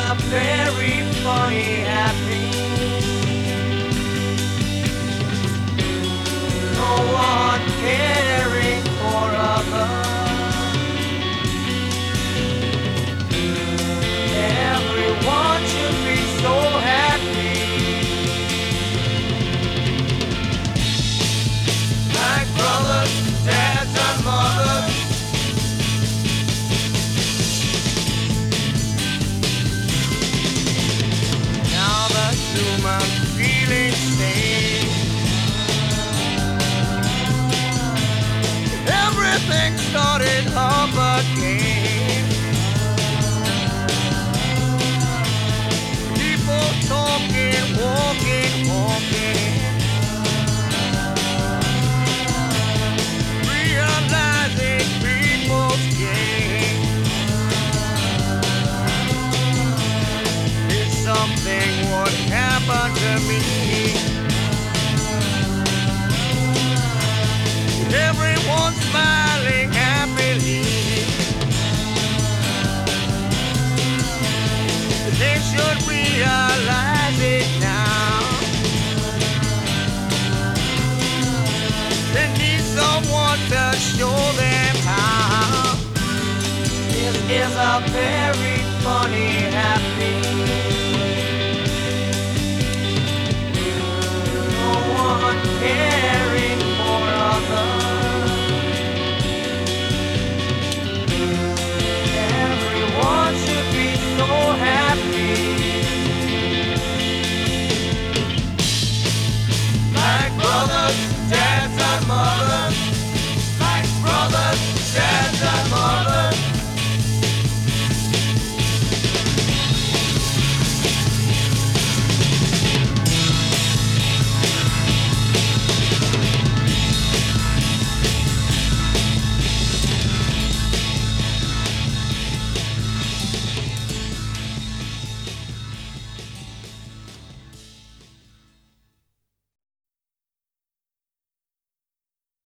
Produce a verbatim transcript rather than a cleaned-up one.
a very funny happening. No one caring for others. Everyone should be so happy. Like brothers, dads and mothers. Now the human feeling same. Everything started up again. People talking, walking, walking. Realizing people's game is something what happened to me. Everyone smiling happily. They should realize it now. They need someone to show them how. This is a very funny happening. No one cares.